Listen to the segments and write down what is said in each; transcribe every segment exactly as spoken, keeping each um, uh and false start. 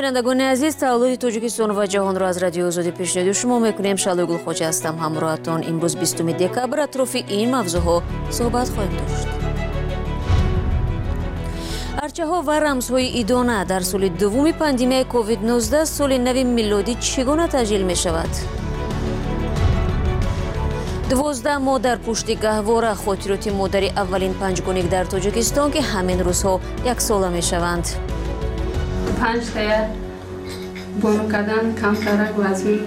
بینندگان عزیز، تولد تاجیکستان و جهان را از رادیو آزادی پیشنهاد شما میکنیم. شادی گل خوش هستم همراهتان. امروز بیستم دکبر اطراف این موضوعها صحبت خواهیم داشت. ارچه ها و رمزهای ایدانه در سال دوم پاندمی کووید نوزده سال نو میلادی چگونه تسجیل می شود؟ دوازده ماه در پشت گهواره خاطرات مادری اولین پنجگانه در تاجیکستان که همین روزها یک ساله می شوند. پنج تایر بانو کردن کمتر وزن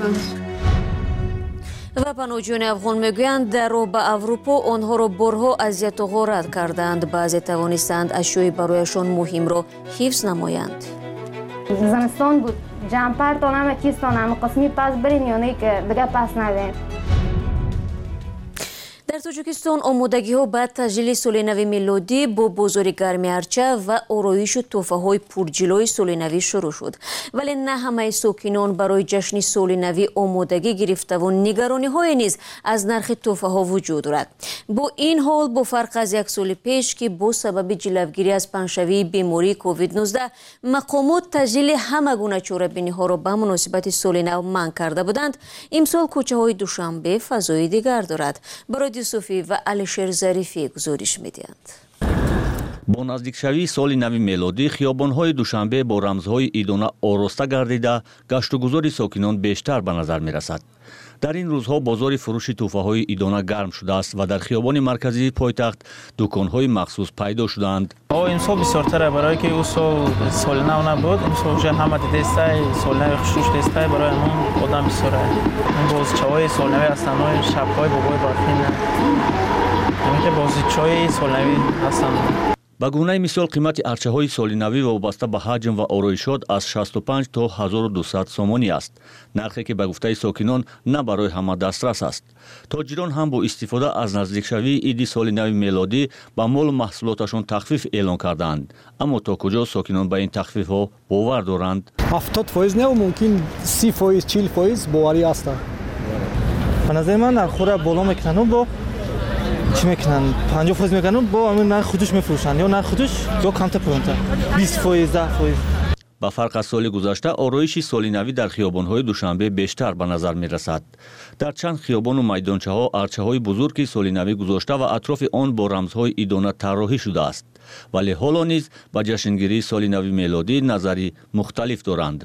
و پناهجویان افغان میگویند در رو به اروپا آنها را بارها اذیت و غارت کردند. بعضی توانستند اشیای برایشان مهم را حفظ نمایند. زمستان بود، جمپر تانم کیستانم قسمی پس برین یا نه که دیگه پس ندین. در تاجیکستان آمادگی ها بعد تسجیل سال نو میلادی با بازار گرمی ارچه و آرایش و تحفه های پرجلوی سال نو شروع شد، ولی نه همه ساکنان برای جشن سال نو آمادگی گرفته و نگرانی های نیز از نرخ تحفه ها وجود دارد. با این حال با فرق از یک سال پیش که با سبب جلوگیری از پنشوی بیماری کووید نوزده مقامات تسجیل همه گونه چاره‌بینی ها را به مناسبت سال نو منع کرده بودند، امسال کوچه های دوشنبه فضای دیگر دارد. برای یوسفی و علیشیر ظریفی گزارش می‌دهند. با نزدیکشوی سال نو میلادی خیابان‌های دوشنبه با رمزهای ایدانه آراسته گردیده گشت و گذار ساکنان بیشتر به نظر می‌رسد. در این روزها بازار فروش تحفه‌های ایدانه گرم شده است و در خیابان مرکزی پایتخت دکان‌های مخصوص پیدا شدند. او امسال بسیارتره برای که او سال سال نو نبود. امسال جه همه دیدسته سال نو خوش دیدسته برای من آدم بسیاره. این بازیچه‌های سال نو هستن، های شب‌های بابای برفین. این که بازیچه‌های سال نو هستن. به گونه مثال قیمت ارچه های سال نو وابسته به حجم و آرایشات از شصت و پنج تا هزار و دویست سومانی است. نرخی که به گفته ساکنان نه برای همه دسترس است. تاجران هم با استفاده از نزدیکشوی عید سال نو میلادی به مال و محصولاتشان تخفیف اعلان کردند. اما تا کجا ساکنان به این تخفیف ها باور دارند؟ هفتاد درصد نه ممکن سی درصد چهل درصد باوری است. به نظر من نرخ بالا میکنن با چی میکنن پنجاه درصد میکنن با همین نرخ خودش میفروشن یا نرخ خودش یا کمتر پرونتر بیست درصد ده درصد. با فرق از سال گذشته آرایش سال نو در خیابان‌های دوشنبه بیشتر به نظر می‌رسد. در چند خیابان و میدانچه‌ها ارچه‌های بزرگی سال نو گذاشته و اطراف آن با رمزهای ایدانه طراحی شده است. ولی حالا نیز با جشنگیری سال نو میلادی نظری مختلف دارند.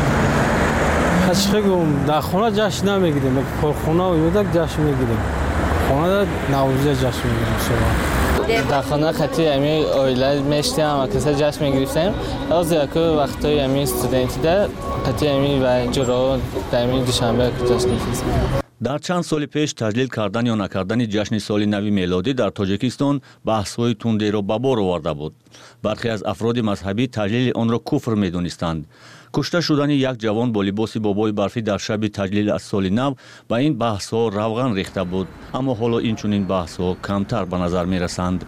خشخگم در خونه جشن نمیگیریم، کارخانه و یودک جشن میگیریم. خانه نوروز جشن میگیریم شما. در خانه خطی امی اویله میشتیم و کسی جشن میگرفتیم. از یک وقتای امی استودنتی ده خطی امی و جرا در امی دوشنبه جشن میگرفتیم. در چند سال پیش تسجیل کردن یا نکردن جشن سال نو میلادی در تاجیکستان بحث‌های تندی را به بار آورده بود. برخی از افراد مذهبی تسجیل آن را کفر می‌دانستند. کشته شدن یک جوان با لباس بابای برفی در شب تسجیل از سال نو به این بحث‌ها روغن ریخته بود، اما حالا این چنین بحث‌ها کمتر به نظر می‌رسند.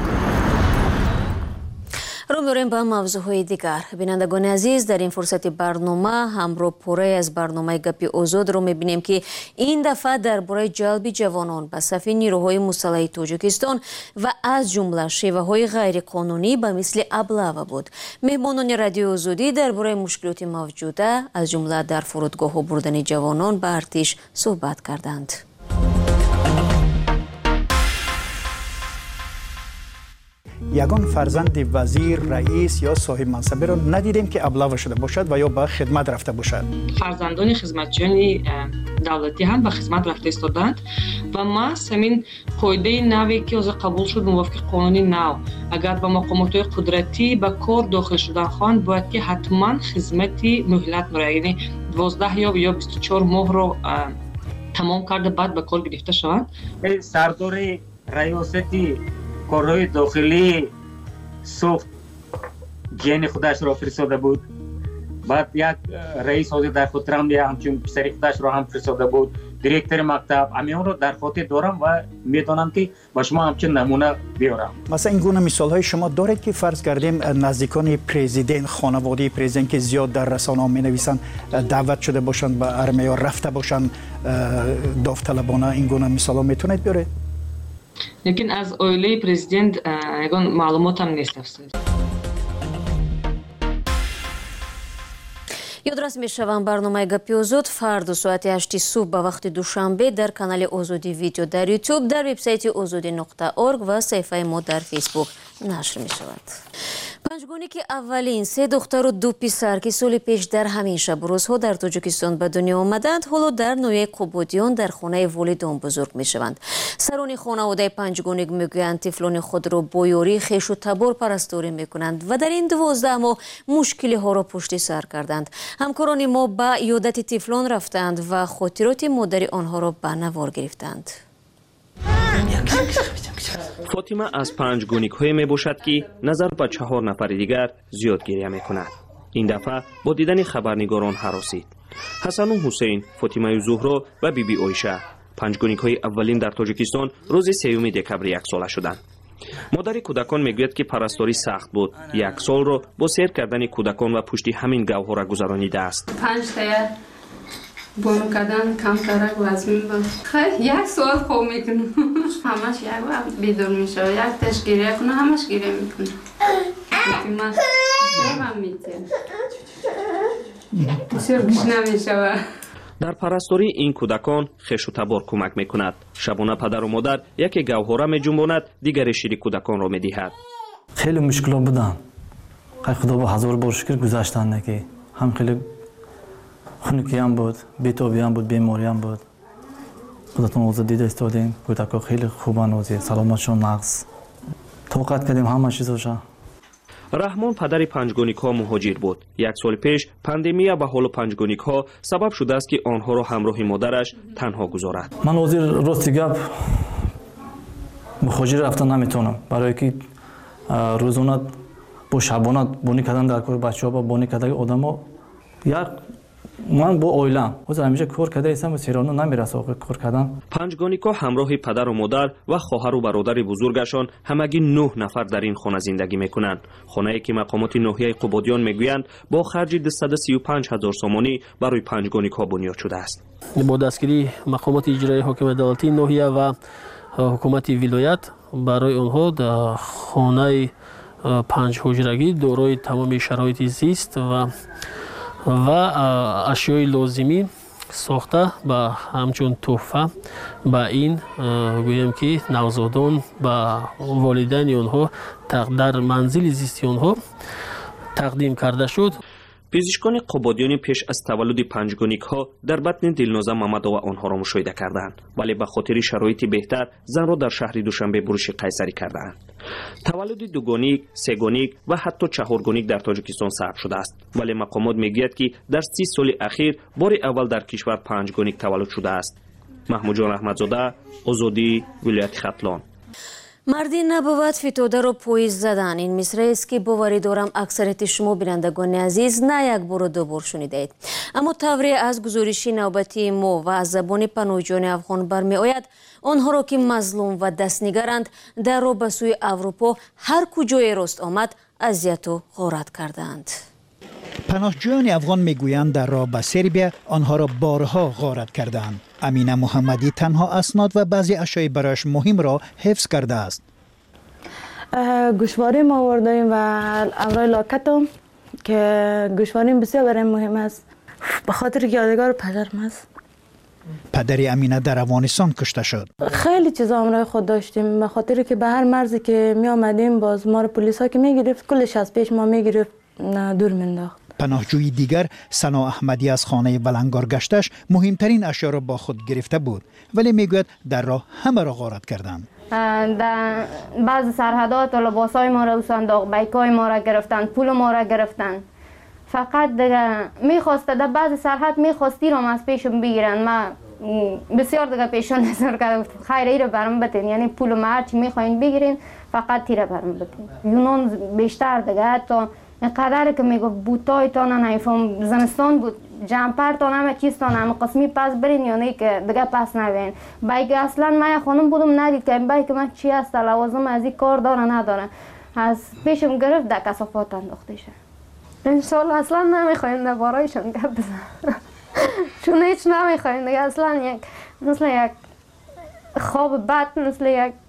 رو می‌ریم به موضوعهای دیگر. بینندگان عزیز، در این فرصت برنامه همراه پاره از برنامه گپی آزاد رو می‌بینیم که این دفعه درباره جلب جوانان به صف نیروهای مسلح تاجیکستان و از جمله شیوه‌های غیرقانونی به مثل ابله‌ها بود. مهمانان رادیو آزادی درباره مشکلات موجوده از جمله در فرودگاه‌ها بردن جوانان به ارتش صحبت کردند. یگان فرزند وزیر، رئیس یا صاحب منصبی را ندیدیم که ابله شده باشد و یا به خدمت رفته باشد. فرزندان خدمتچیان دولتی هم به خدمت رفته ایستادند و ما همین قاعده نوی که از قبول شد موافق قانون نو، اگر به مقامات قدرتی به کار داخل شدن خواهند باید که حتما خدمتی مهلت برای یعنی دوازده یا یا بیست و چهار ماه رو تمام کرده بعد به کار گرفته شوند. سردار ریاستی کارهای داخلی صبح جن خودش را فرستاده بود، بعد یک رئیس حاضر در خاطرم یا همچون پسری خودش را هم فرستاده بود، دیرکتر مکتب، همیان را در خاطر دارم و میتونم که با شما همچون نمونه بیارم. مثلا این گونه مثال های شما دارد که فرض کردیم نزدیکان پرزیدنت، خانواده پرزیدنت که زیاد در رسانه ها می نویسند دعوت شده باشند به ارمه یا رفته باشند داوطلبانه، این گونه مثال ها میتونید بیارید؟ لیکن از اویله پرزیدنت یگان معلومات هم نیست افسر. ёдрас мешавам барномаи гапи озод фарду соати ҳашти субҳ ба вақти душанбе дар канали озодӣ видео дар ютуб, дар вебсайти озодӣ нуқта орг ва саҳифаи мо дар фейсбук нашр мешавад. панҷгоники аввалин се духтару ду писар ки соли пеш дар ҳамин шабу рӯзҳо дар тоҷикистон ба дунё омаданд, ҳоло дар ноҳияи қубодиён дар хонаи волидон бузург мешаванд. сарони хонаводаи панҷгонник мегӯянд тифлони худро бо ёрии хешу табор парасторӣ мекунанд ва дар ин дувоздаҳ моҳ мушкилиҳоро пушти сар карданд. ҳамкорони мо ба ёдати тифлон рафтанд ва хотироти модари онҳоро ба навор гирифтанд. фотима аз панҷгоникҳое мебошад ки назар ба чаҳор нафари дигар зиёд гирия мекунад. ин дафъа бо дидани хабарнигорон ҳаросид. ҳасану ҳусейн, фотимаю зуҳро ва биби ойша панҷгоникҳои аввалин дар тоҷикистон рӯзи сеюми декабри яксола шуданд. модари кӯдакон мегӯяд ки парасторӣ сахт буд. як солро бо сер кардани кӯдакон ва пушти ҳамин гавҳора гузаронидааст. панҷтая бон кардан камтарак вазмин буд. як соат хоб мекунам. ҳамаш як вақт бедор мешавад. як таш гирия кунам, ҳамаш гирия мекунам. фотима хелам метем. бисёр гушна мешавад. дар парасторӣ ин кӯдакон хешу табор кӯмак мекунад. шабона падару модар яке гавҳора меҷунбонад, дигаре шири кӯдаконро медиҳад. хеле мушкилот буданд. хай худо ба ҳазор бор шукр гузаштанд ки ҳам хеле хунукиям буд, бетобиям буд, бемориям буд. худатон озод дида истодем. кӯдако хеле хубан ози, саломатшон нағз. тоқат кардем ҳама чизоша. раҳмон падари панҷгоникҳо муҳоҷир буд. як соли пеш пандемия ба ҳолу панҷгоникҳо сабаб шудааст ки онҳоро ҳамроҳи модараш танҳо гузорад. ман ҳозир рости гап мухоҷир рафта наметавонам, барое ки рӯзона бо шабона бонӣ кардан дар кори бачаҳо ба бонӣ кардаги одамо як ман бо оилам ҳозир ҳамеша кор карда ҳастам, серона намерасам кор кардан. панҷгоникҳо ҳамроҳи падару модар ва хоҳару бародари бузургашон ҳамагӣ нӯҳ нафар дар ин хона зиндагӣ мекунанд. хонае ки мақомоти ноҳияи қубодиён мегӯянд бо харҷи дусад сию панҷ ҳазор сомонӣ барои панҷгоникҳо бунёд шудааст. бо дастгирии мақомоти иҷроии ҳокимияти давлатии ноҳия ва ҳукумати вилоят барои онҳо хонаи панҷҳуҷрагӣ дорои тамоми шароити зист ва ва ашёи лозимӣ сохта ба ҳамчун тӯҳфа ба ин гӯем ки навзодон ба волидайни онҳо дар манзили зисти онҳо тақдим карда шуд. пизишкони қубодиёни пеш аз таваллуди панҷгоникҳо дар батни дилноза мамадова онҳоро мушоҳида карданд, вале ба хотири шароити беҳтар занро дар шаҳри душанбе буруши қайсарӣ кардаанд. таваллуди дугоник, сегоник ва ҳатто чаҳоргоник дар тоҷикистон сабт шудааст, вале мақомот мегӯяд ки дар си соли ахир бори аввал дар кишвар панҷгоник таваллуд шудааст. маҳмудҷон раҳматзода, озодӣ, вилояти хатлон. мардӣ набувад фитодаро пойиз задан. ин мисраест ки боварӣ дорам аксарияти шумо бинандагони азиз на як бору ду бор шунидаед. аммо тавре аз гузориши навбатии мо ва аз забони паноҳҷони афғон бармеояд, онҳоро ки мазлум ва дастнигаранд дар роҳ ба сӯи аврупо ҳар куҷое рост омад азияту ғорат кардаанд. پناهجویان افغان میگویند در راه به سربیا آنها را بارها غارت کردند. امینه محمدی تنها اسناد و بعضی اشیاء برایش مهم را حفظ کرده است. گوشواره ما آوردیم و اوراق لاکتم که گوشواره بسیار برای مهم است. به خاطر یادگار پدرم است. پدر امینه در افغانستان کشته شد. خیلی چیزا همراه خود داشتیم، به خاطر که به هر مرزی که می آمدیم باز ما رو پلیس ها که می گرفت کلش از پیش ما می گرفت دور مینداخت. پناهجوی دیگر سنا احمدی از خانه بلنگار گشتش مهمترین اشیا را با خود گرفته بود، ولی میگوید در راه همه را غارت کردند. در بعض سرحدات لباسای ما را صندوق بیکای ما را گرفتن، پول ما را گرفتن. فقط دیگه میخواسته در بعض سرحد میخواستی رو از پیشم بگیرن. ما بسیار دیگه پیشان نظر کردم خیر ایره برام بتین، یعنی پول ما هرچی میخواین بگیرین فقط تیره برام بتین. یونان بیشتر دیگه حتی اینقدر که میگو بوتای تان نمیفهم زمستان بود جمپر تان همه چیز تان همه قسمی پس برین یا نه که دیگه پس نبین. بایک اصلا من خانم بودم ندید که بایک من چی است لوازم از این کار داره نداره. از پیشم گرفت در کثافات انداخته شد. انشالله اصلا نمیخوایم در بارایشان گپ بزنم چون هیچ نمیخوایم دیگه. اصلا یک مثل یک خواب بد، مثل یک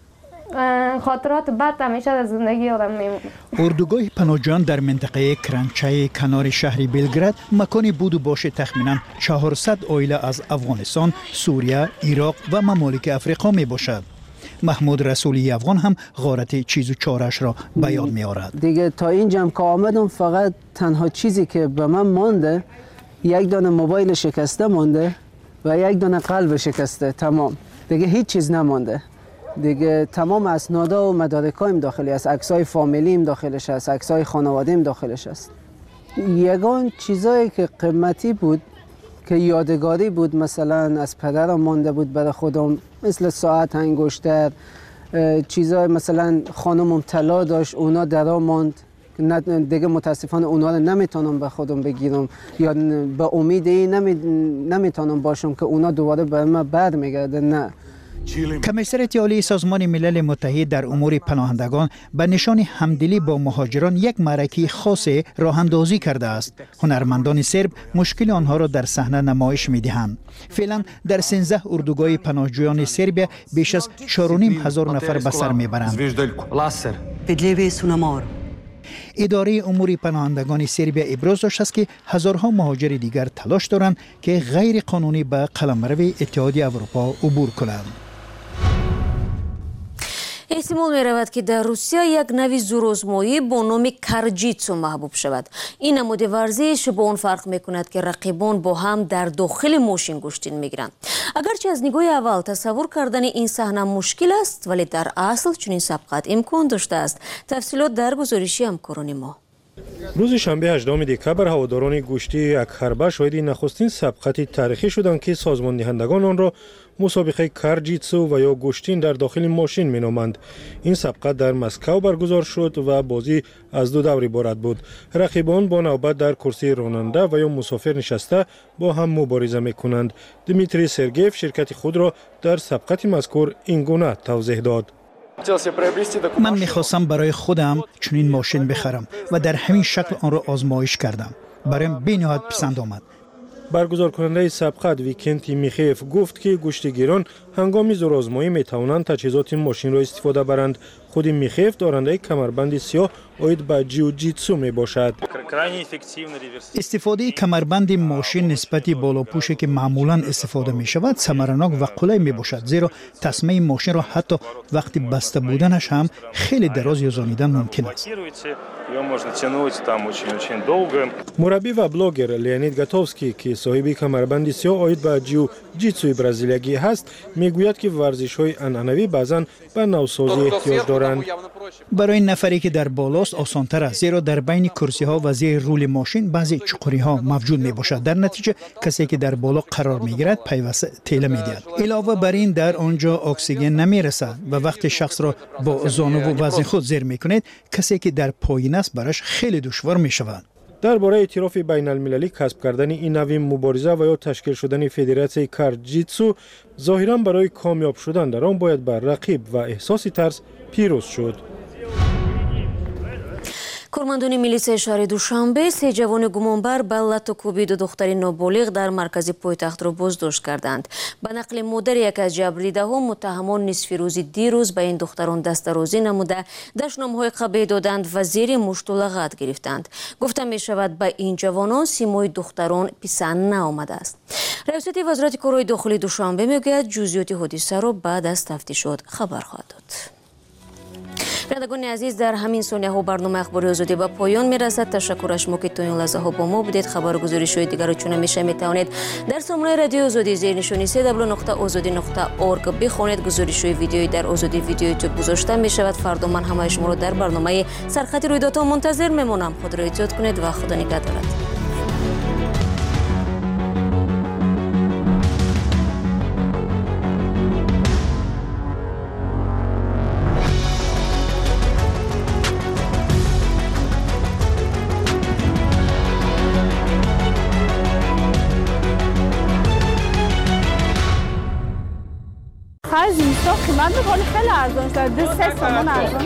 خاطرات بد همیشه از زندگی آدم میمونه. اردوگاه پناهجویان در منطقه کرانچای کنار شهر بلگراد مکانی بود و باشه تخمینا چهارصد عائله از افغانستان، سوریه، عراق و ممالک افریقا می باشد. محمود رسولی افغان هم غارت چیز و چارش را بیان می آورد. دیگه تا اینجا که آمدم فقط تنها چیزی که به من مانده یک دانه موبایل شکسته مانده و یک دانه قلب شکسته، تمام. دیگه هیچ چیز نمانده. دیگه تمام اسنادا و مدارکایم داخلی است، عکسای فامیلیم داخلش است، عکسای خانواده‌ام داخلش است. یگان چیزایی که قیمتی بود که یادگاری بود مثلا از پدرم مانده بود برای خودم، مثل ساعت انگشتر، چیزای مثلا خانمم طلا داشت اونا درا ماند، دیگه متاسفانه اونا رو نمیتونم به خودم بگیرم یا به امید این نمی... نمیتونم باشم که اونا دوباره به من برمیگرده. نه. کمیسریت عالی سازمان ملل متحد در امور پناهندگان به نشان همدلی با مهاجران یک معرکه خاص راه اندازی کرده است. هنرمندان سرب مشکل آنها را در صحنه نمایش می‌دهند. فعلا در سیزده اردوگاه پناهجویان سربیا بیش از چهار و نیم هزار نفر به سر میبرند. اداره امور پناهندگان سربیا ابراز داشته است که هزارها مهاجر دیگر تلاش دارند که غیر قانونی به قلمرو اتحادیه اروپا عبور کنند. احتمال می رود که در روسیه یک نوی زورآزمایی با نام کارجیتسو محبوب شود. این نمود ورزش با اون فرق می کند که رقیبان با هم در داخل ماشین گشتین می گیرند. اگرچه از نگاه اول تصور کردن این صحنه مشکل است، ولی در اصل چنین سبقت امکان داشته است. تفصیلات در گزارشی همکاران ما. روز شنبه هجدهم دکبر هواداران گشتی یک حربه شاهد نخستین سبقت تاریخی شدند که سازمان دهندگان آن را مسابقه کارجیتسو و یا گشتین در داخل ماشین مینامند. این سبقت در مسکو برگزار شد و بازی از دو دور عبارت بود. رقیبان با نوبت در کرسی راننده و یا مسافر نشسته با هم مبارزه میکنند. دمیتری سرگیف شرکت خود را در سبقت مذکور این گونه توضیح داد. من میخواستم برای خودم چنین ماشین بخرم و در همین شکل آن را آزمایش کردم. برایم بی‌نهایت پسند آمد. برگزار کننده سبقت ویکنتی میخیف گفت که گشتیگیران هنگام زورآزمایی میتوانند تجهیزات ماشین را استفاده برند. خود میخیف دارنده کمربند سیاه آید به جیوجیتسو می باشد. استفاده کمربند ماشین نسبتی بالاپوشی که معمولا استفاده می شود ثمرناک و قلای می باشد، زیرا تسمه ماشین را حتی وقتی بسته بودنش هم خیلی دراز گذراندن ممکن است. مربی و بلاگر لیونید گاتوفسکی که صاحب کمربند سیاه آید به جیوجیتسوی برزیلیایی هست میگوید که ورزش‌های عنعنوی بعضاً به نوسازی احتیاج دارند. برای نفری که در بالاست آسان‌تر است، زیرا در بین کرسی‌ها و زیر رول ماشین بعضی چقوری‌ها موجود می‌باشد. در نتیجه کسی که در بالا قرار می‌گیرد پیوسته تیله می‌دهد. علاوه بر این در آنجا اکسیژن نمی‌رسد و وقتی شخص را با زانو و وزن خود زیر می‌کند، کسی که در پایین است براش خیلی دشوار می‌شود. درباره اعتراف بین المللی کسب کردن این نوع مبارزه و یا تشکیل شدن فدراسیون کارجیتسو، ظاهراً برای کامیاب شدن در آن باید بر رقیب و احساس ترس پیروز شد. کارمندان میلیس شهر دوشنبه سه جوان گمانبر به لط و کوبی دو دختر نابالغ در مرکز پایتخت را بازداشت کردند. به نقل مادر یک از جبریده‌ها، متهمان نصف روزی دیروز به این دختران دستاویزی نموده دشنامه‌های قبیح دادند و زیر مشت و لغت گرفتند. گفته می شود به این جوانان سیمای دختران پسند نآمده است. رئیست وزارت کارهای داخلی دوشنبه میگوید جزئیات حادثه را بعد از تفتیشات خبر خواهد داد. بینندگان عزیز، در همین ثانیه ها برنامه اخباری آزادی به پایان می رسد. تشکر از شما که تا این لحظه ها با ما بودید. خبر و گزارش های دیگر را چون همیشه می توانید در سامانه رادیو آزادی زیر نشانی سی دبلیو نقطه آزادی نقطه اورگ بخوانید. گزارش های ویدیویی در آزادی ویدیو یوتیوب گذاشته می شود. فردا من همه شما را در برنامه سرخط رویدادها منتظر می مانم. خود را احتیاط کنید و خدا نگهدارت. از اینستا قیمت میکنه خیلی ارزان شد. دو سه تومن ارزان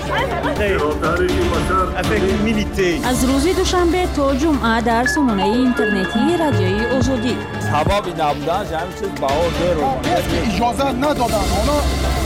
شد. از روز دوشنبه تا جمعه در سامانه اینترنتی رادیوی آزادی. سبب نبودن همین چیز بهار داره. اجازه ندادن.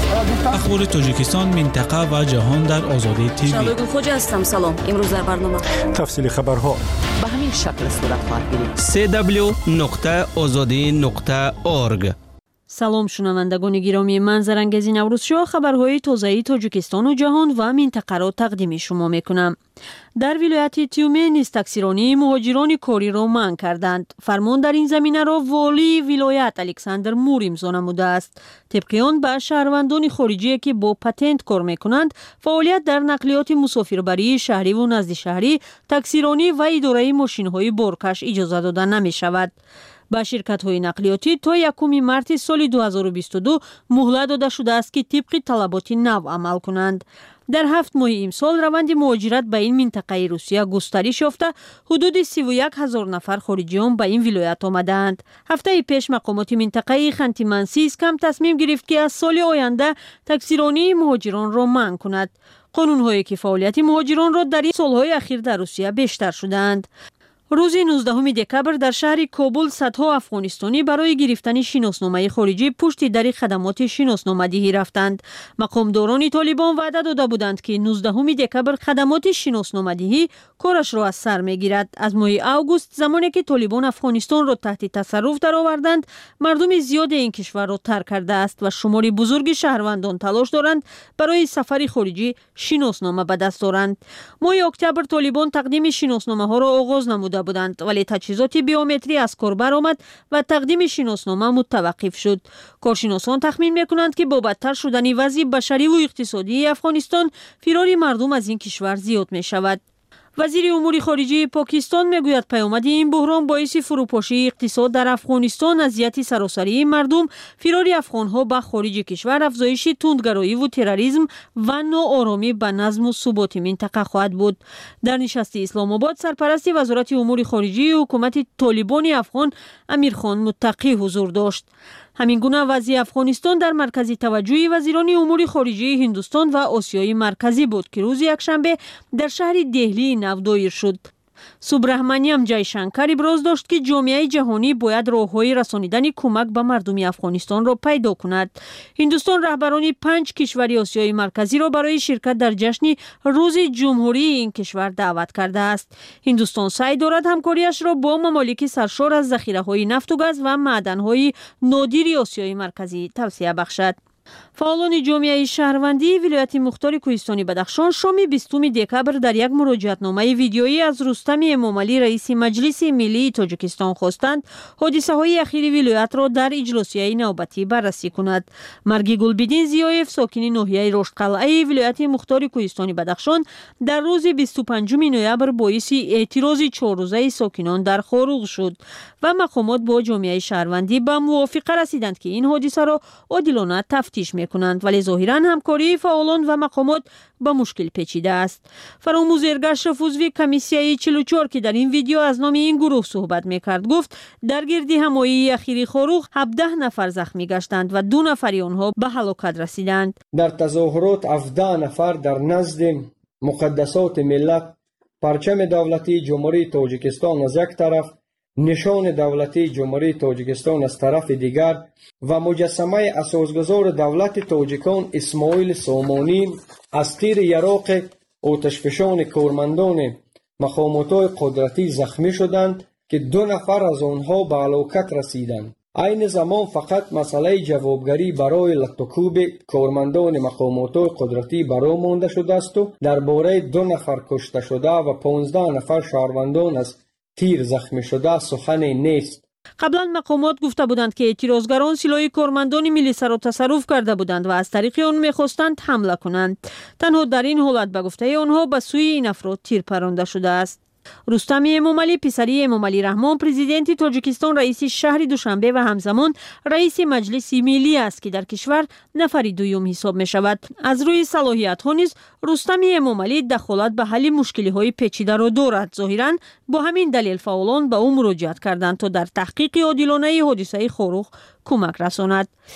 اخبار تاجیکستان، منطقه و جهان در آزادی تیوی. شادو خوجا هستم. سلام. امروز در برنامه تفصیل خبرها به همین شکل صورت خواهد گرفت. سی دبلیو نقطه آزادی نقطه اورگ. салом шунавандагони гиромӣ, ман зарангези наврӯзшоҳ хабарҳои тозаи тоҷикистону ҷаҳон ва минтақаро тақдими шумо мекунам. дар вилояти Тюмен низ таксиронии муҳоҷирони кориро манъ карданд. фармон дар ин заминаро волии вилоят Александр Мур имзо намудааст. тибқи он ба шаҳрвандони хориҷие ки бо патент кор мекунанд, фаъолият дар нақлиёти мусофирбарии шаҳриву наздишаҳрӣ, таксиронӣ ва идораи мошинҳои боркаш иҷоза дода намешавад. ба ширкатҳои нақлиётӣ то якуми марти соли ду ҳазору бисту ду муҳлат дода шудааст ки тибқи талаботи нав амал кунанд. дар ҳафт моҳи имсол раванди муҳоҷират ба ин минтақаи Русия густариш ёфта, ҳудуди сиву як ҳазор нафар хориҷиён ба ин вилоят омадаанд. ҳафтаи пеш мақомоти минтақаи Ханти-Мансийскам тасмим гирифт ки аз соли оянда таксиронии муҳоҷиронро манъ кунад. қонунҳое ки фаъолияти муҳоҷиронро дар ин солҳои ахир дар Русия бештар шудаанд. рӯзи нуздаҳуми декабр дар шаҳри Кобул садҳо афғонистонӣ барои гирифтани шиносномаи хориҷӣ пушти дари хадамоти шиносномадиҳӣ рафтанд. мақомдорони Толибон ваъда дода буданд ки нуздаҳуми декабр хадамоти шиносномадиҳӣ корашро аз сар мегирад. аз моҳи август, замоне ки Толибон Афғонистонро таҳти тасарруф дароварданд, мардуми зиёде ин кишварро тарк кардааст ва шумори бузурги шаҳрвандон талош доранд барои сафари хориҷӣ шиноснома ба даст оранд. моҳи октябр Толибон тақдими шиносномаҳоро оғоз намуда буданд, вале таҷҳизоти биометрӣ аз кор баромад ва тақдими шиноснома мутаваққиф шуд. коршиносон тахмин мекунанд ки бо бадтар шудани вазъи башариву иқтисодии Афғонистон, фирори мардум аз ин кишвар зиёд мешавад. вазири умури хориҷии Покистон мегӯяд паёмади ин буҳрон боиси фурӯпошии иқтисод дар Афғонистон, азияти саросарии мардум, фирори афғонҳо ба хориҷи кишвар, афзоиши тундгароиву терроризм ва нооромӣ ба назму суботи минтақа хоҳад буд. дар нишасти Исломобод сарпарасти вазорати умури хориҷии ҳукумати Толибони афғон Амирхон Муттақӣ ҳузур дошт. ҳамин гуна вазъи Афғонистон дар маркази таваҷҷӯҳи вазирони умури хориҷии Ҳиндустон ва Осиёи марказӣ буд ки рӯзи якшанбе дар шаҳри Деҳлии нав доир шуд. Субраҳманиям Ҷайшанкар иброз дошт ки ҷомеаи ҷаҳонӣ бояд роҳҳои расонидани кӯмак ба мардуми Афғонистонро пайдо кунад. Ҳиндустон раҳбарони панҷ кишвари Осиёи марказиро барои ширкат дар ҷашни рӯзи ҷумҳурии ин кишвар даъват кардааст. Ҳиндустон саъй дорад ҳамкориашро бо мамолики саршор аз захираҳои нафту газ ва маъданҳои нодири Осиёи марказӣ тавсия бахшад. фаъолони ҷомеаи шаҳрвандии вилояти мухтори Кӯҳистони Бадахшон шоми бистуми декабр дар як муроҷиатномаи видеоӣ аз Рустами Эмомалӣ, раиси Маҷлиси Миллии Тоҷикистон хостанд ҳодисаҳои ахири вилоятро дар иҷлосияи навбатӣ баррасӣ кунад. марги Гулбидин Зиёев, сокини ноҳияи Роштқалъаи вилояти мухтори Кӯҳистони Бадахшон, дар рӯзи бисту панҷуми ноябр боиси эътирози чоррӯзаи сокинон дар Хоруғ шуд ва мақомот бо ҷомеаи шаҳрвандӣ ба мувофиқа расиданд ки ин ҳодисаро одилона тафтиш мекунанд, вале зоҳиран ҳамкории фаъолон ва мақомот ба мушкил печида аст. Фаромӯз Эргашев, узви комиссияи чилу чор, ки дар ин видео аз номи ин гурӯҳ суҳбат мекард, гуфт дар гирди ҳамоии ахири Хоруғ ҳабдаҳ нафар захмӣ гаштанд ва ду нафари онҳо ба ҳалокат расиданд. дар тазоҳурот ҳафдаҳ нафар дар назди муқаддасоти миллат парчами давлатии ҷумҳурии Тоҷикистон аз як тараф, нишони давлатии ҷумҳурии Тоҷикистон аз тарафи дигар ва муҷассамаи асосгузори давлати тоҷикон Исмоил Сомонӣ аз тири яроқи оташфишони кормандони мақомотҳои қудратӣ захмӣ шуданд ки ду нафар аз онҳо ба ҳалокат расиданд. айни замон фақат масъалаи ҷавобгарӣ барои латтукӯби кормандони мақомотҳои қудратӣ баро монда шудаасту дар бораи ду нафар кушташуда ва понздаҳ нафар шаҳрвандон аз тир захмӣ шуда сухане нест. қаблан мақомот гуфта буданд ки эътирозгарон силоҳи кормандони милисаро тасарруф карда буданд ва аз тариқи он мехостанд ҳамла кунанд. танҳо дар ин ҳолат ба гуфтаи онҳо ба сӯи ин афрод тир паронда шудааст. Рустами Эмомалӣ, писари Эмомалӣ Раҳмон, президенти Тоҷикистон, раиси шаҳри Душанбе ва ҳамзамон раиси Маҷлиси Миллӣ аст ки дар кишвар нафари дуюм ҳисоб мешавад. аз рӯи салоҳиятҳо низ Рустами Эмомалӣ дахолат ба ҳалли мушкилиҳои печидаро дорад. зоҳиран бо ҳамин далел фаъолон ба ӯ муроҷиат карданд то дар таҳқиқи одилонаи ҳодисаи Хоруғ кӯмак расонад.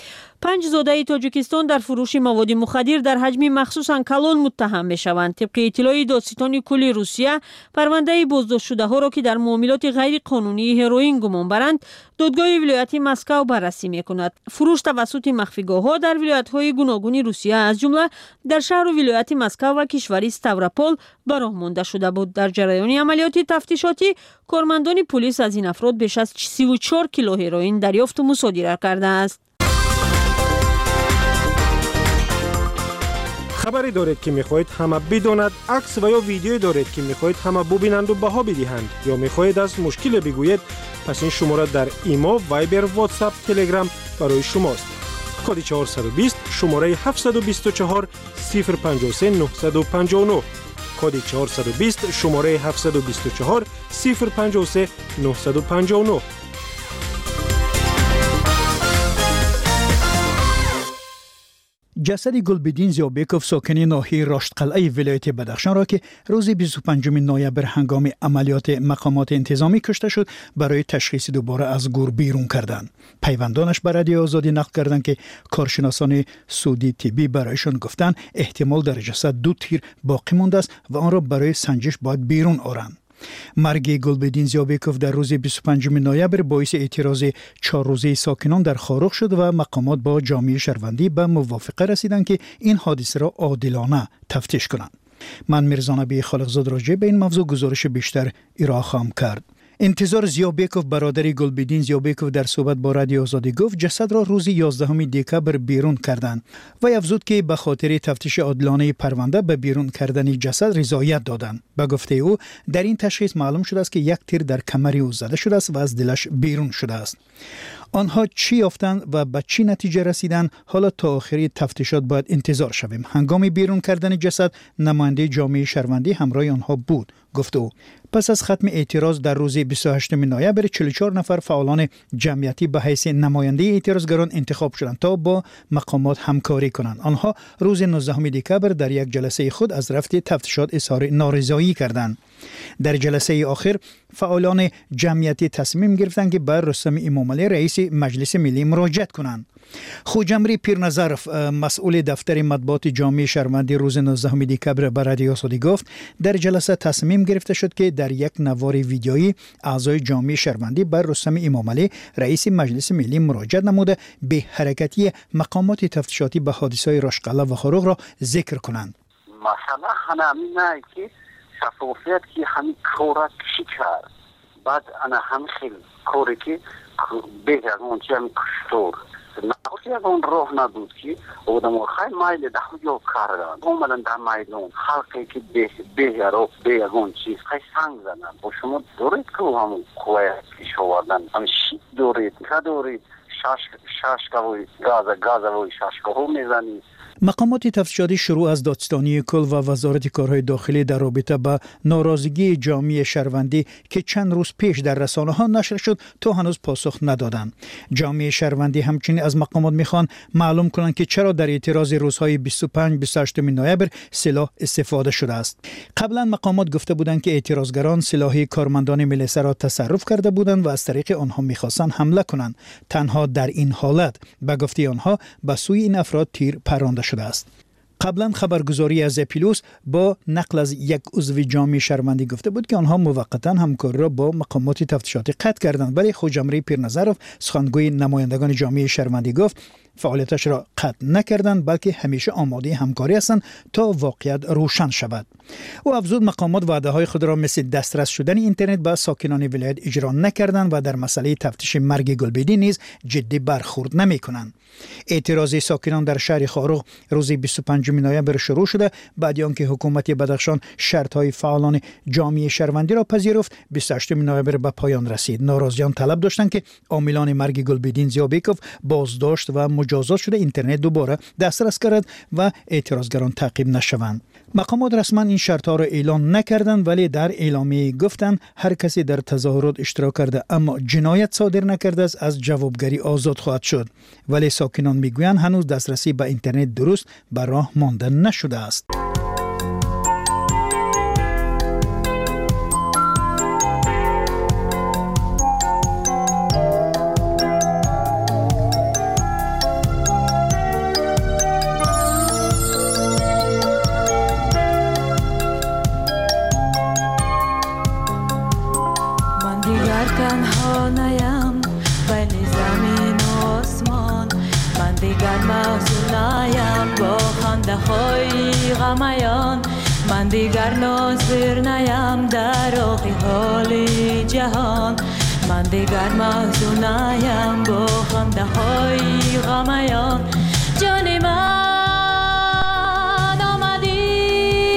پنج زاده تاجیکستان در فروش مواد مخدر در حجم مخصوصاً کلان متهم میشوند. طبق اطلاع دادستان کل روسیه، پرونده بازداشت شده ها را که در معاملات غیر قانونی هروئین گمان برند، دادگاه ولایتی مسکو بررسی میکند. فروش توسط مخفیگاه ها در ولایت های گوناگون روسیه از جمله در شهر و ولایت مسکو و کشور ستاوروپول به راه مانده شده بود. در جریان عملیات تفتیشاتی، کارمندان پلیس از این افراد بیش از سی و چهار کیلو هروئین دریافت و مصادره کرده است. خبری دارید که میخواهید همه بداند، عکس و یا ویدیویی دارید که میخواهید همه ببینند و بها بدهند، یا میخواهید از مشکل بگویید، پس این شماره در ایما، وایبر، واتساپ، تلگرام برای شماست. کد چهارصد و بیست شماره هفتصد و بیست و چهار صفر پنجاه و سه نهصد و پنجاه و نه. کد چهارصد و بیست شماره هفتصد و بیست و چهار صفر پنجاه و سه نهصد و پنجاه و نه. جسد گلبدین زیابکوف ساکن ناحیه راشد قلعه ولایت بدخشان را که روز بیست و پنجم نوامبر هنگام عملیات مقامات انتظامی کشته شد، برای تشخیص دوباره از گور بیرون کردند. پیوندانش به رادیو آزادی نقل کردند که کارشناسان سعودی طبی برایشان گفتند احتمال در جسد دو تیر باقی مانده است و آن را برای سنجش باید بیرون آورند. مرگ گلبدین زیابکوف در روز بیست و پنجم نوامبر باعث اعتراض چهار روزه ساکنان در خاروخ شد و مقامات با جامعه شهروندی به موافقه رسیدند که این حادثه را عادلانه تفتیش کنند. من میرزا نبی خالقزاد راجع به این موضوع گزارش بیشتر ارائه خواهم کرد. انتظار زیابکوف برادر گلبدین زیابکوف در صحبت با رادیو آزادی گفت جسد را روز یازدهم دکبر بیرون کردند و افزود که به خاطر تفتیش عادلانه پرونده به بیرون کردن جسد رضایت دادند. به گفته او در این تشخیص معلوم شده است که یک تیر در کمر او زده شده است و از دلش بیرون شده است. آنها چی یافتند و به چی نتیجه رسیدند حالا تا آخری تفتیشات باید انتظار شویم. هنگام بیرون کردن جسد نماینده جامعه شهروندی همراه آنها بود، گفت او. پس از ختم اعتراض در روز بیست و هشتم نوامبر چهل و چهار نفر فعالان جمعیتی به حیث نماینده اعتراضگران انتخاب شدند تا با مقامات همکاری کنند. آنها روز نوزدهم دکبر در یک جلسه خود از رفت تفتیشات اظهار نارضایی کردند. در جلسه آخر فعالان جمعیتی تصمیم گرفتند که به رستم امامعلی رئیس مجلس ملی مراجعت کنند. خوجمری پیرنظرف مسئول دفتر مطبوعات جامعه شهروندی روز نوزدهم دکبر به رادیو آزادی گفت در جلسه تصمیم گرفته شد که در یک نوار ویدیویی اعضای جامعه شهروندی به رستم امامعلی رئیس مجلس ملی مراجعت نموده به حرکتی مقامات تفتیشاتی به حادثه‌های راشد قلعه و خاروخ را ذکر کنند. مثلا همین که شفافیت که همین کارا چی کرد، بعد انا هم خیلی کاری که بهتر اونچه هم کشتور نخوشی از اون راه نبود که آدم خیلی مایل دهو یا کردن اومدن در میدان خلقی که بهتر و بیگون چیز خیلی سنگ زدن با شما دارید که همون قویت پیش آوردن همین شید دارید که دارید شاشکاوی گاز گازوی شاشکاو میزنید. مقامات تفتیشاتی شروع از دادستانی کل و وزارت کارهای داخلی در رابطه با ناراضگی جامعه شهروندی که چند روز پیش در رسانه‌ها نشر شد تا هنوز پاسخ ندادند. جامعه شهروندی همچنین از مقامات میخوان معلوم کنند که چرا در اعتراض روزهای بیست و پنج بیست و هشت نوامبر سلاح استفاده شده است. قبلا مقامات گفته بودند که اعتراضگران سلاح کارمندان ملیسه را تصرف کرده بودند و از طریق آنها میخواستند حمله کنند. تنها در این حالت به گفته آنها به سوی این افراد تیر پرانده شده است. قبلا خبرگزاری از اپیلوس با نقل از یک عضو جامعه شهروندی گفته بود که آنها موقتا همکاری را با مقامات تفتیشاتی قطع کردند، ولی خوجمری پیرنظرف سخنگوی نمایندگان جامعه شهروندی گفت فعالیتش را قطع نکردند بلکه همیشه آماده همکاری هستند تا واقعیت روشن شود. او افزود مقامات وعده های خود را مثل دسترس شدن اینترنت به ساکنان ولایت اجرا نکردند و در مسئله تفتیش مرگ گلبدین نیز جدی برخورد نمی کنند. اعتراض ساکنان در شهر خاروخ روز بیست و پنجم نوامبر شروع شده بعد آنکه حکومت بدخشان شرط های فعالان جامعه شهروندی را پذیرفت. بیست و هشتم نوامبر به پایان رسید. ناراضیان طلب داشتند که عاملان مرگ گلبدین زیابکوف بازداشت و مجازات شده اینترنت دوباره دسترس کرد و اعتراضگران تعقیب نشوند. مقامات رسما این شرط‌ها را اعلام نکردند ولی در اعلامیه گفتند هر کسی در تظاهرات اشتراک کرده اما جنایت صادر نکرده است از جوابگری آزاد خواهد شد. ولی ساکنان میگویند هنوز دسترسی به اینترنت درست به راه مانده نشده است. نیم با خنده های غمیان من دیگر ناظر نیم در آخی حال جهان من دیگر محزون نیم با خنده های غمیان جان من آمدی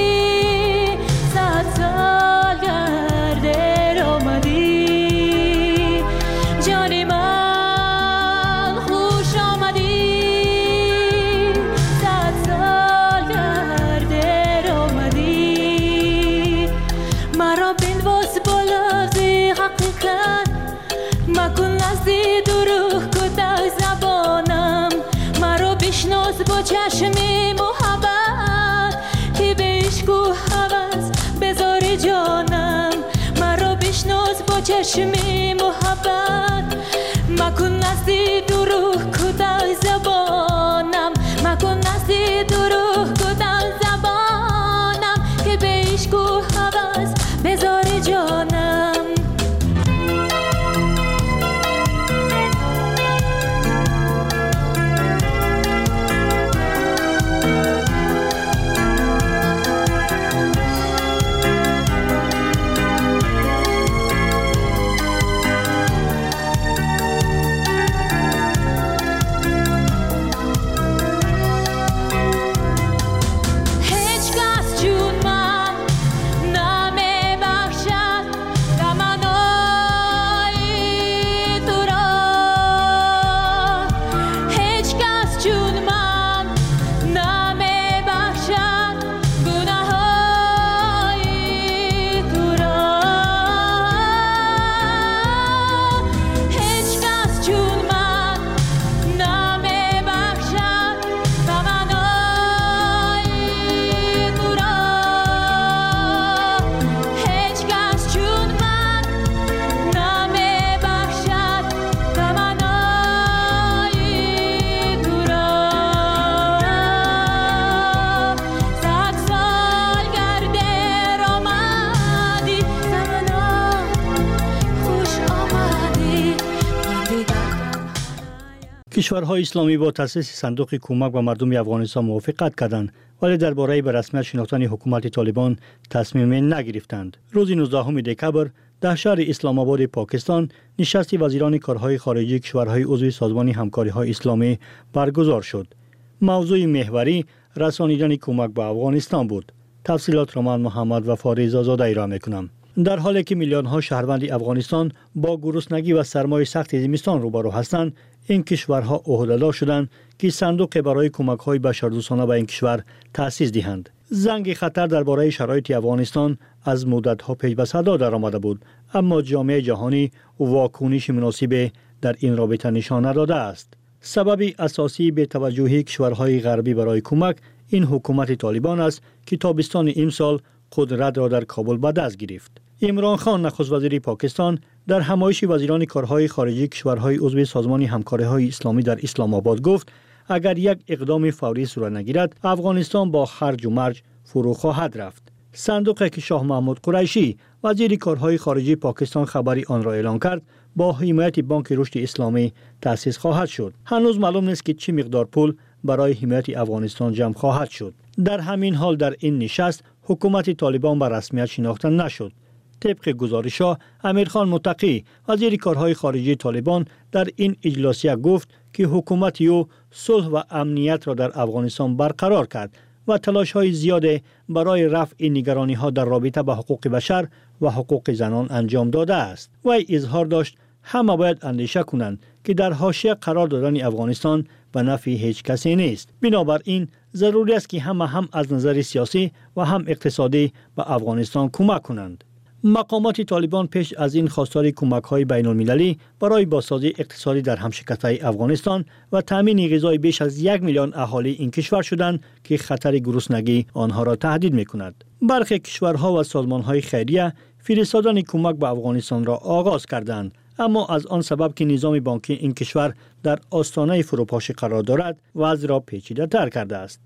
صد سال گردر آمدی جان من خوش آمدی صد سال گردر آمدی مرا بنواز بالا زی حقیقت مکن نزدی دروغ کده زبانم مرا بشناس با چشم محبت که به عشق و هوس بذار جانم مرا بشناس با چشم محبت مکن نزدی دروغ کده زبانم مکن نزدی دروغ کده زبانم که به عشق و هوس بذار جانم کشورهای اسلامی با تأسیس صندوق کمک به مردم افغانستان موافقت کردند ولی درباره به رسمیت شناختن حکومت طالبان تصمیم نگرفتند. روز نوزدهم دکبر در شهر اسلام آباد پاکستان نشست وزیران کارهای خارجی کشورهای عضو سازمان همکاری‌های اسلامی برگزار شد. موضوع محوری رسانیدن کمک به افغانستان بود. تفصیلات را من محمد و فاریز آزاده ارائه می‌کنم. در حالی که میلیون ها شهروند افغانستان با گرسنگی و سرمای سخت زمستان روبرو هستند، این کشورها عهده‌دار شدند که صندوق برای کمک‌های بشردوستانه به این کشور تأسیس دهند. زنگ خطر درباره شرایط افغانستان از مدت‌ها پیش به صدا درآمده بود، اما جامعه جهانی واکنش مناسب در این رابطه نشان نداده است. سبب اساسی به توجهی کشورهای غربی برای کمک این حکومت طالبان است که تابستان امسال قدرت را در کابل به دست گرفت. عمران خان نخست وزیر پاکستان در همایش وزیران کارهای خارجی کشورهای عضو سازمان همکاری‌های اسلامی در اسلام آباد گفت اگر یک اقدام فوری صورت نگیرد افغانستان با هرج و مرج فرو خواهد رفت. صندوقی که شاه محمود قریشی وزیر کارهای خارجی پاکستان خبری آن را اعلام کرد با حمایت بانک رشد اسلامی تأسیس خواهد شد. هنوز معلوم نیست که چه مقدار پول برای حمایت افغانستان جمع خواهد شد. در همین حال در این نشست حکومت طالبان به رسمیت شناخته نشد. طبق گزارش‌ها امیرخان متقی وزیر کارهای خارجی طالبان در این اجلاسیه گفت که حکومت او صلح و امنیت را در افغانستان برقرار کرد و تلاش‌های زیاد برای رفع نگرانی‌ها در رابطه با حقوق بشر و حقوق زنان انجام داده است. وی اظهار داشت همه باید اندیشه کنند که در حاشیه قرار دادن افغانستان به نفع هیچ کسی نیست. بنابراین ضروری است که همه هم از نظر سیاسی و هم اقتصادی به افغانستان کمک کنند. مقامات طالبان پیش از این خواستار کمک‌های بین‌المللی برای بازسازی اقتصادی در همشکسته افغانستان و تامین غذای بیش از یک میلیون اهالی این کشور شدند که خطر گرسنگی آنها را تهدید می‌کند. برخی کشورها و سازمان‌های خیریه فرستادن کمک به افغانستان را آغاز کردند، اما از آن سبب که نظام بانکی این کشور در آستانه فروپاشی قرار دارد وضع را پیچیده‌تر کرده است.